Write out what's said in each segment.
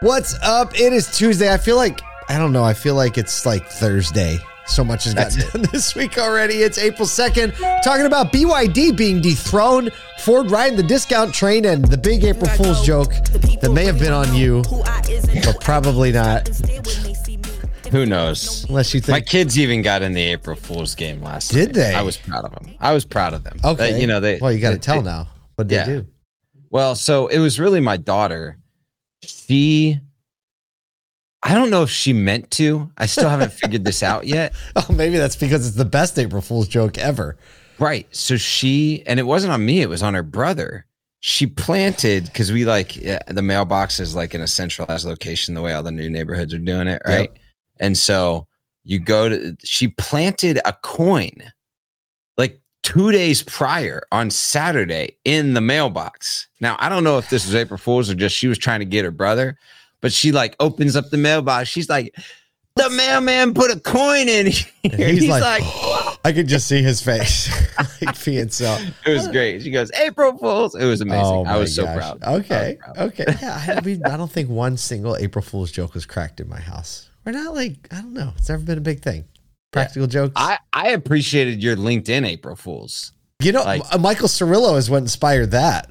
What's up? It is Tuesday. I feel like it's like Thursday. So much has gotten done this week already. It's April 2nd. Talking about BYD being dethroned, Ford riding the discount train, and the big April Fool's joke that may have been on you, but probably not. Who knows? Unless you think. My kids even got in the April Fool's game last night. Did they? I was proud of them. Okay. Well, you got to tell they, now. What did they do? Well, so it was really my daughter. I don't know if she meant to. I still haven't figured this out yet. Oh, maybe that's because it's the best April Fool's joke ever. Right. So and it wasn't on me, it was on her brother. She planted, because the mailbox is like in a centralized location, the way all the new neighborhoods are doing it, right? Yep. And so she planted a coin like 2 days prior on Saturday in the mailbox. Now, I don't know if this was April Fool's or just she was trying to get her brother, but she opens up the mailbox. She's like, the mailman put a coin in here. He's like I could just see his face. Being so. It was great. She goes, April Fool's. It was amazing. Oh, I was so proud. Okay. Yeah, I don't think one single April Fool's joke was cracked in my house. We're not I don't know. It's never been a big thing. Practical jokes. I appreciated your LinkedIn April Fool's. Michael Cirillo is what inspired that.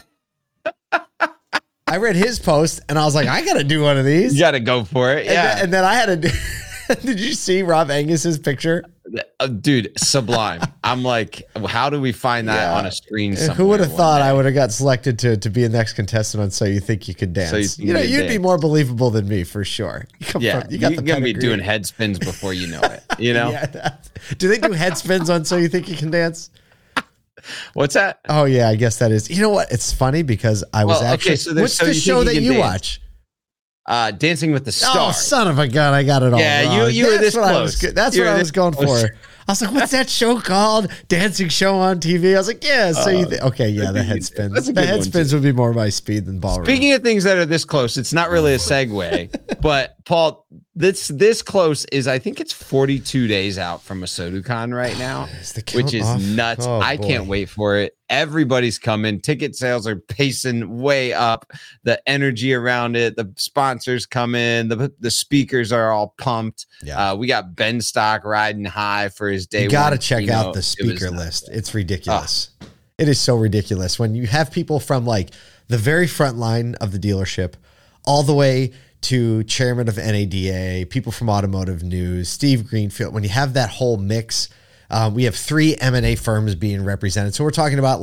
I read his post and I was like, I got to do one of these. You got to go for it. Yeah. And then I had to do. Did you see Rob Angus's picture? Dude, sublime. I'm like, how do we find that on a screen somewhere? Who would have thought I would have got selected to be a next contestant on So You Think You Could Dance? You'd be more believable than me for sure. You're going to be doing head spins before you know it. Do they do head spins on So You Think You Can Dance? What's that? Oh, yeah, I guess that is. You know what? It's funny because I was what's the show that you watch? Dancing with the Stars. Oh, son of a gun. I got it all wrong. You were this close. That's what I was going for. I was like, what's that show called? Dancing show on TV? I was like, yeah. So the head spins. The head spins would be more my speed than ballroom. Speaking of things that are this close, it's not really a segue, but Paul, this close is, I think it's 42 days out from a SoduCon right now, which is nuts. I can't wait for it. Everybody's coming. Ticket sales are pacing way up. The energy around it, the sponsors come in, the speakers are all pumped. Yeah. We got Ben Stock riding high for his day. You got to check out the speaker list. It's ridiculous. It is so ridiculous when you have people from the very front line of the dealership all the way to chairman of NADA, people from Automotive News, Steve Greenfield. When you have that whole mix, we have 3 M&A firms being represented. So we're talking about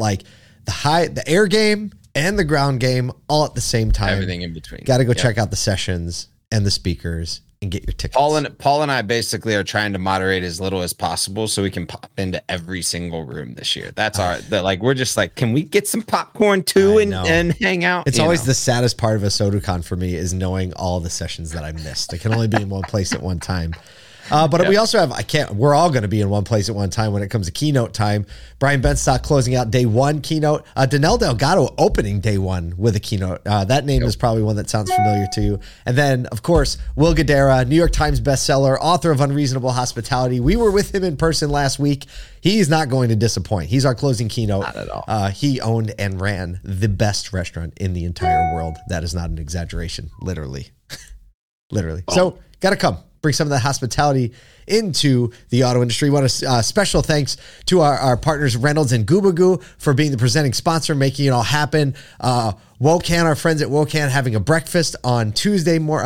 the air game and the ground game all at the same time. Everything in between. Got to go check out the sessions and the speakers and get your tickets. Paul and I basically are trying to moderate as little as possible so we can pop into every single room this year. That's we're just can we get some popcorn too and hang out? It's always the saddest part of a SoduCon for me is knowing all the sessions that I missed. I can only be in one place at one time. But we also have, we're all going to be in one place at one time when it comes to keynote time. Brian Benstock closing out day 1 keynote. Danelle Delgado opening day 1 with a keynote. That name is probably one that sounds familiar to you. And then, of course, Will Guidara, New York Times bestseller, author of Unreasonable Hospitality. We were with him in person last week. He's not going to disappoint. He's our closing keynote. Not at all. He owned and ran the best restaurant in the entire world. That is not an exaggeration. Literally. Literally. Oh. So, got to come. Bring some of that hospitality into the auto industry. We want a special thanks to our partners Reynolds and Gubagoo for being the presenting sponsor, making it all happen. Wokan, our friends at Wokan, having a breakfast on Tuesday morning,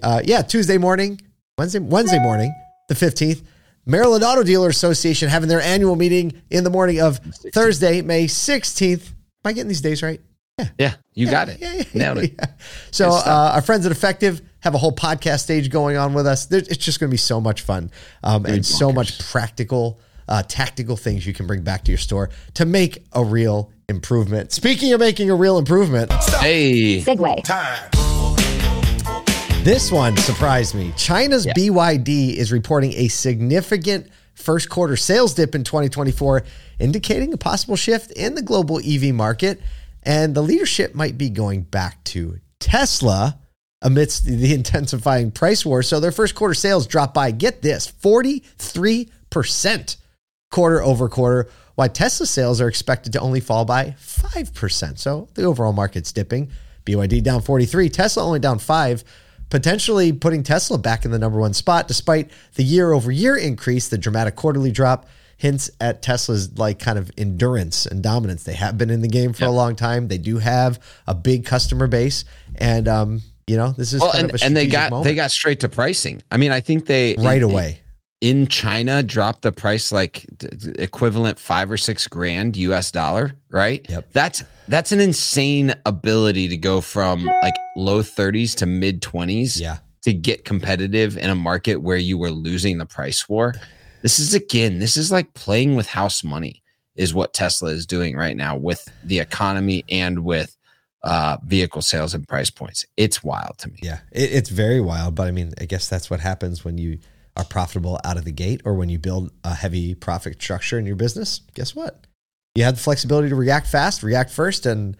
Wednesday morning, the 15th. Maryland Auto Dealer Association having their annual meeting in the morning of Thursday, May 16th. Am I getting these days right? Yeah, you got it. Nailed it. Yeah. So our friends at Effective have a whole podcast stage going on with us. It's just going to be so much fun and so much practical, tactical things you can bring back to your store to make a real improvement. Speaking of making a real improvement. Hey. Segue. Time. This one surprised me. China's BYD is reporting a significant first quarter sales dip in 2024, indicating a possible shift in the global EV market. And the leadership might be going back to Tesla amidst the intensifying price war. So their first quarter sales dropped by, get this, 43% quarter over quarter, while Tesla sales are expected to only fall by 5%. So the overall market's dipping. BYD down 43, Tesla only down 5, potentially putting Tesla back in the number one spot despite the year-over-year increase. The dramatic quarterly drop hints at Tesla's like kind of endurance and dominance. They have been in the game for a long time. They do have a big customer base, and this is kind of a strategic moment. They got straight to pricing. I mean, I think they right away in China dropped the price like equivalent $5 or $6 grand US dollar, right? Yep. That's an insane ability to go from like low 30s to mid 20s to get competitive in a market where you were losing the price war. This is like playing with house money is what Tesla is doing right now with the economy and with vehicle sales and price points. It's wild to me. Yeah, it's very wild. But I mean, I guess that's what happens when you are profitable out of the gate, or when you build a heavy profit structure in your business. Guess what? You had the flexibility to react fast, react first. And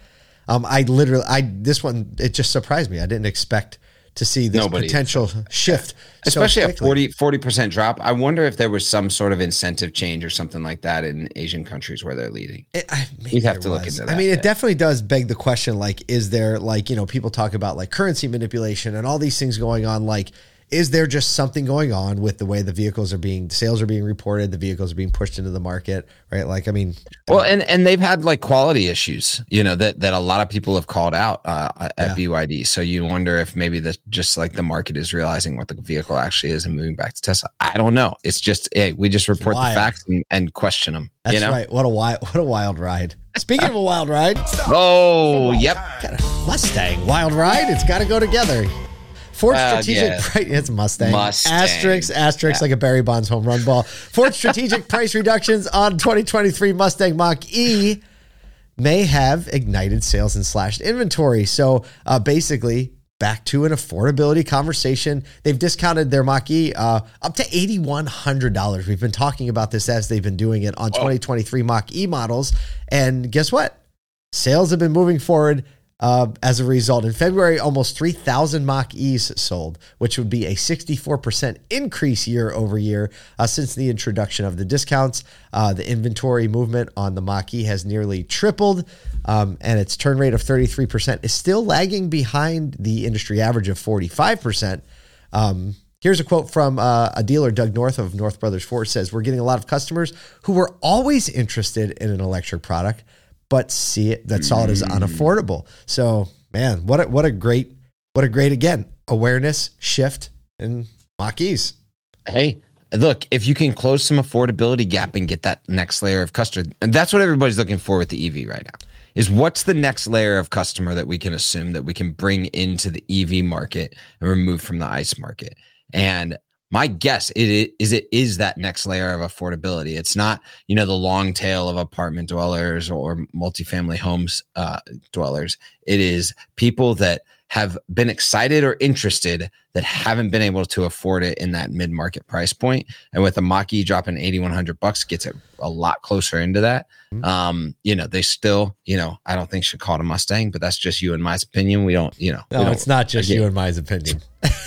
this one, it just surprised me. I didn't expect to see this potential shift. Especially a 40% drop. I wonder if there was some sort of incentive change or something like that in Asian countries where they're leading. You'd have to look into that. I mean, it definitely does beg the question, like, is there people talk about like currency manipulation and all these things going on, like, is there just something going on with the way the sales are being reported, the vehicles are being pushed into the market, right? Like, I mean, well, and they've had like quality issues, that a lot of people have called out at BYD. So you wonder if maybe just like the market is realizing what the vehicle actually is and moving back to Tesla. I don't know. It's just, hey, we just report the facts and question them. That's right. What a wild ride. Speaking of a wild ride. Oh, yep. Mustang, wild ride. It's got to go together. Ford strategic price, it's Mustang. Asterisk, like a Barry Bonds home run ball. Ford strategic price reductions on 2023 Mustang Mach-E may have ignited sales and slashed inventory. So basically, back to an affordability conversation. They've discounted their Mach-E up to $8,100. We've been talking about this as they've been doing it on 2023 Mach-E models. And guess what? Sales have been moving forward. As a result, in February, almost 3,000 Mach-E's sold, which would be a 64% increase year over year since the introduction of the discounts. The inventory movement on the Mach-E has nearly tripled, and its turn rate of 33% is still lagging behind the industry average of 45%. Here's a quote from a dealer, Doug North of North Brothers Ford, says, "We're getting a lot of customers who were always interested in an electric product, but saw it as unaffordable." So, man, what a great again awareness shift in Mach-E's. Hey, look, if you can close some affordability gap and get that next layer of customer, and that's what everybody's looking for with the EV right now, is what's the next layer of customer that we can assume that we can bring into the EV market and remove from the ICE market. And my guess it is that next layer of affordability. It's not, the long tail of apartment dwellers or multifamily homes dwellers. It is people that have been excited or interested that haven't been able to afford it in that mid-market price point. And with the Mach-E dropping $8,100 gets it a lot closer into that. They still, I don't think should call it a Mustang, but that's just you and my opinion. We don't, No, it's not just you and my opinion.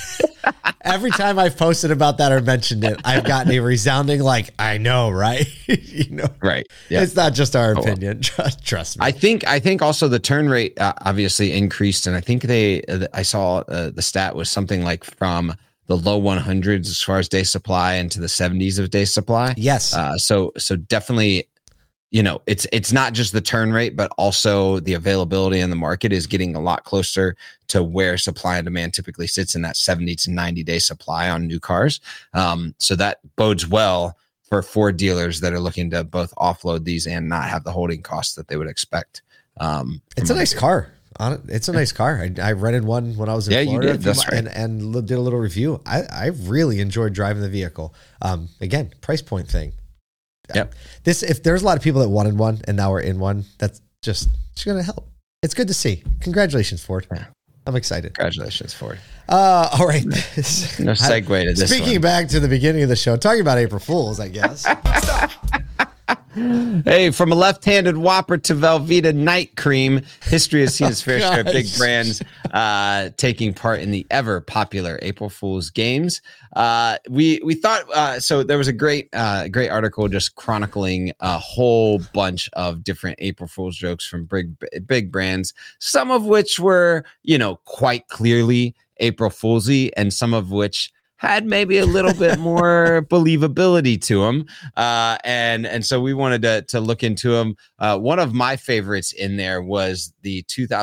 Every time I've posted about that or mentioned it, I've gotten a resounding like, I know, right? Right. Yeah. It's not just our opinion. Trust me. I think also the turn rate obviously increased, and I think I saw the stat was something like from the low 100s as far as day supply into the 70s of day supply. Yes. So definitely. It's not just the turn rate, but also the availability in the market is getting a lot closer to where supply and demand typically sits in that 70 to 90 day supply on new cars. So that bodes well for Ford dealers that are looking to both offload these and not have the holding costs that they would expect. It's a nice car. It's a nice car. I rented one when I was in Florida. You did. That's right. And did a little review. I really enjoyed driving the vehicle. Again, price point thing. Yep. If there's a lot of people that wanted one and now we're in one, it's going to help. It's good to see. Congratulations, Ford. Yeah. I'm excited. Congratulations, Ford. All right. No segue to this. Speaking back to the beginning of the show, talking about April Fools, I guess. Hey, from a left-handed Whopper to Velveeta night cream, history has seen its fair share of big brands taking part in the ever popular April Fool's games. We thought so. There was a great article just chronicling a whole bunch of different April Fool's jokes from big brands, some of which were quite clearly April Foolsy, and some of which had maybe a little bit more believability to them. And so we wanted to look into them. One of my favorites in there was the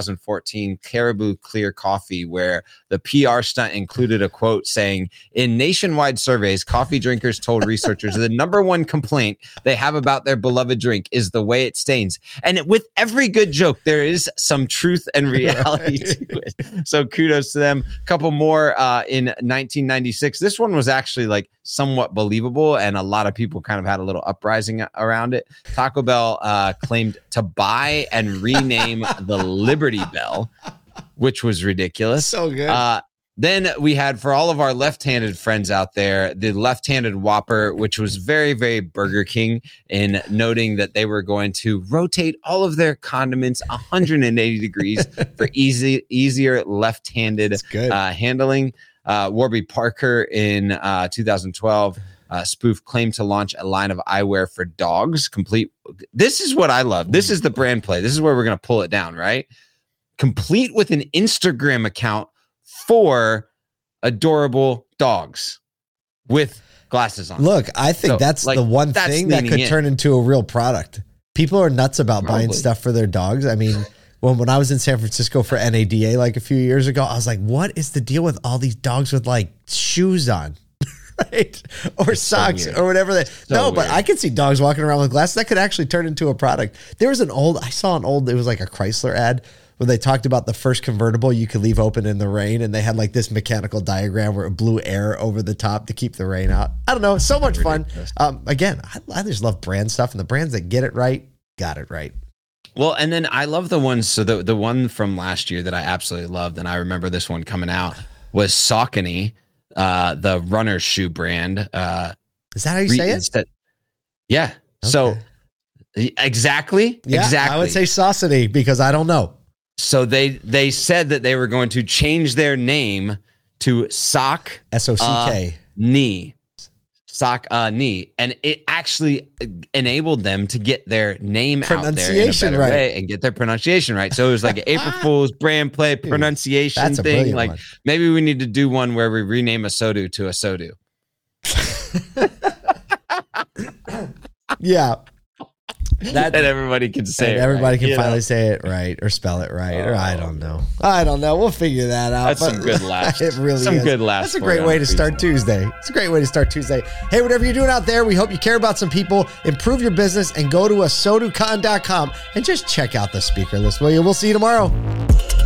2014 Caribou Clear Coffee, where the PR stunt included a quote saying, in nationwide surveys, coffee drinkers told researchers the number one complaint they have about their beloved drink is the way it stains. And with every good joke, there is some truth and reality to it. So kudos to them. A couple more in 1996. This one was actually like somewhat believable, and a lot of people kind of had a little uprising around it. Taco Bell claimed to buy and rename the Liberty Bell, which was ridiculous. So good. Then we had, for all of our left-handed friends out there, the left-handed Whopper, which was very, very Burger King in noting that they were going to rotate all of their condiments 180 degrees for easier left-handed handling. Warby Parker in 2012 spoof claimed to launch a line of eyewear for dogs. This is what I love. This is the brand play. This is where we're going to pull it down, right? Complete with an Instagram account for adorable dogs with glasses on. Look, I think that's the one thing that could turn into a real product. People are nuts about buying stuff for their dogs. I mean, when I was in San Francisco for NADA like a few years ago, I was like, what is the deal with all these dogs with like shoes on? Right? Or it's socks or whatever. But I could see dogs walking around with glasses. That could actually turn into a product. There was I saw it was like a Chrysler ad where they talked about the first convertible you could leave open in the rain, and they had like this mechanical diagram where it blew air over the top to keep the rain out. I don't know. So much fun. Again, I just love brand stuff, and the brands that get it right, got it right. Well, and then I love the ones. So the one from last year that I absolutely loved, and I remember this one coming out, was Saucony, the runner shoe brand. Is that how you say it? Yeah. Okay. So exactly. Yeah, exactly. I would say Saucony because I don't know. So they said that they were going to change their name to Sock SOCK Knee. Sock knee, and it actually enabled them to get their name out there in a better way and get their pronunciation right. So it was like an April Fool's brand play pronunciation thing. Like one. Maybe we need to do one where we rename a Sodu to a Sodu. Yeah. That everybody can say it. Everybody can finally say it right or spell it right, or I don't know. We'll figure that out. That's some good laughs. It really is. Good laughs. That's a great way to start Tuesday. It's a great way to start Tuesday. Hey, whatever you're doing out there, we hope you care about some people, improve your business, and go to asoducon.com and just check out the speaker list, will you? We'll see you tomorrow.